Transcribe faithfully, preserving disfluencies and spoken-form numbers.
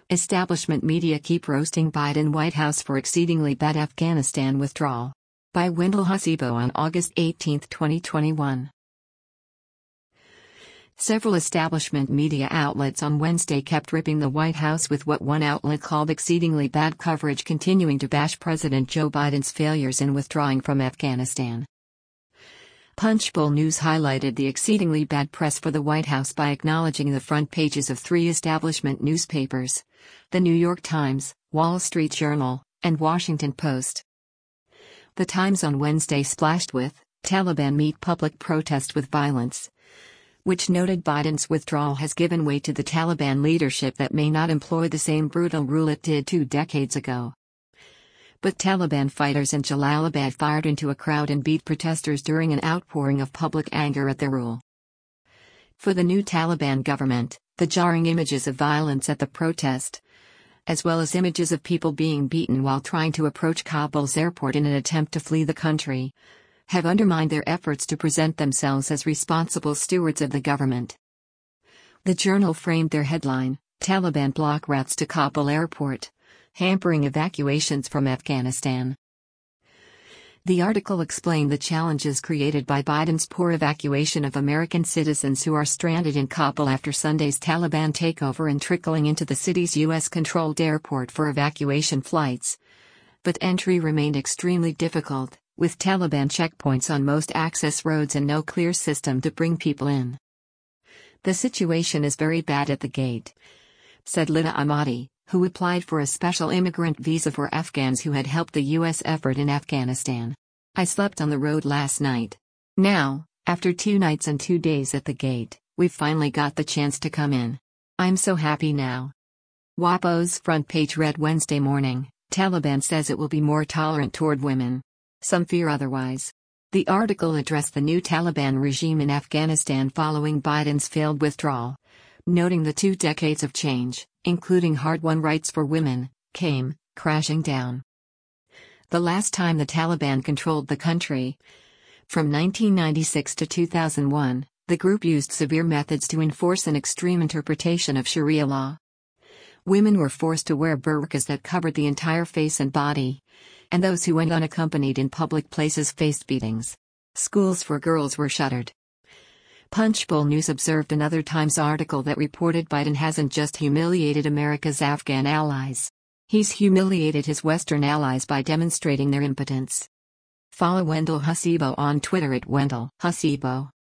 Establishment media keep roasting Biden White House for exceedingly bad Afghanistan withdrawal. By Wendell Hasibo on August eighteenth, twenty twenty-one. Several establishment media outlets on Wednesday kept ripping the White House with what one outlet called exceedingly bad coverage, continuing to bash President Joe Biden's failures in withdrawing from Afghanistan. Punchbowl News highlighted the exceedingly bad press for the White House by acknowledging the front pages of three establishment newspapers: The New York Times, Wall Street Journal, and Washington Post. The Times on Wednesday splashed with, "Taliban meet public protest with violence," which noted Biden's withdrawal has given way to the Taliban leadership that may not employ the same brutal rule it did two decades ago. But Taliban fighters in Jalalabad fired into a crowd and beat protesters during an outpouring of public anger at their rule. For the new Taliban government, the jarring images of violence at the protest, as well as images of people being beaten while trying to approach Kabul's airport in an attempt to flee the country, have undermined their efforts to present themselves as responsible stewards of the government. The Journal framed their headline, "Taliban block routes to Kabul airport, hampering evacuations from Afghanistan." The article explained the challenges created by Biden's poor evacuation of American citizens who are stranded in Kabul after Sunday's Taliban takeover and trickling into the city's U S-controlled airport for evacuation flights. But entry remained extremely difficult, with Taliban checkpoints on most access roads and no clear system to bring people in. "The situation is very bad at the gate," said Lida Ahmadi, who applied for a special immigrant visa for Afghans who had helped the U S effort in Afghanistan. "I slept on the road last night. Now, after two nights and two days at the gate, we've finally got the chance to come in. I'm so happy now." W A P O's front page read Wednesday morning, "Taliban says it will be more tolerant toward women. Some fear otherwise." The article addressed the new Taliban regime in Afghanistan following Biden's failed withdrawal, noting the two decades of change, including hard-won rights for women, came crashing down. The last time the Taliban controlled the country, from nineteen ninety-six to two thousand one, the group used severe methods to enforce an extreme interpretation of Sharia law. Women were forced to wear burqas that covered the entire face and body, and those who went unaccompanied in public places faced beatings. Schools for girls were shuttered. Punchbowl News observed another Times article that reported Biden hasn't just humiliated America's Afghan allies. He's humiliated his Western allies by demonstrating their impotence. Follow Wendell Hasibo on Twitter at Wendell Hasibo.